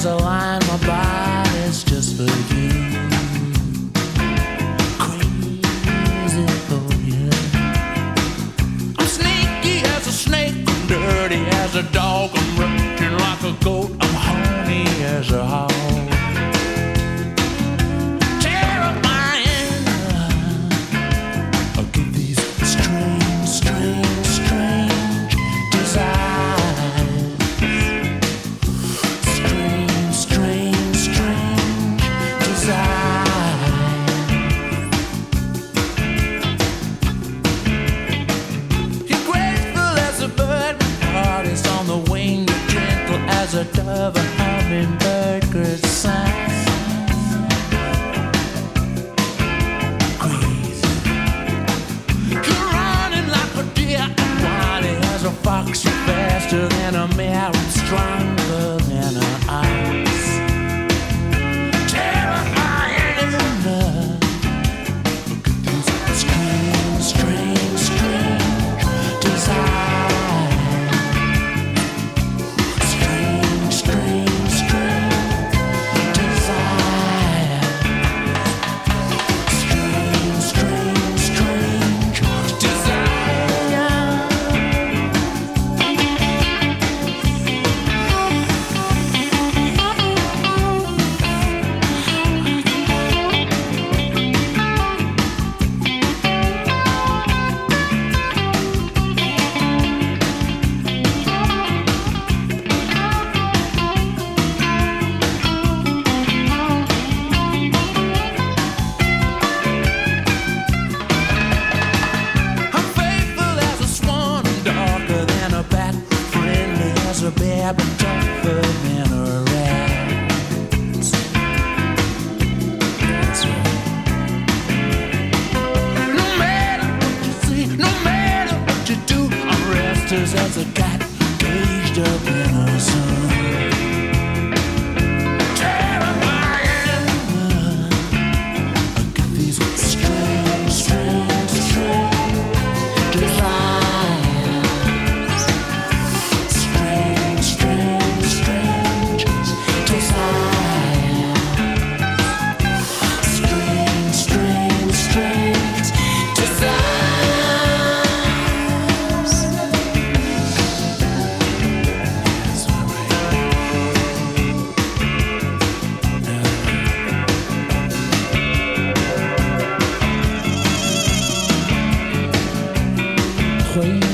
stars align, my body's just for you. Crazy for you. I'm sneaky as a snake, I'm dirty as a dog, I'm raging like a goat, I'm horny as a hog. A dove, a hummingbird could sigh. Crazy. You're running like a deer, I'm wily as a fox. You're faster than a mare, I'm stronger than an ox. Terrifying enough. Look at this strange, strange, strange desire. A bear, but tougher than a rat. That's right. No matter what you see, no matter what you do, I'm restless as a cat caged up in a sun. Terrifying. I get these strange, strange, strange desires. Crazy.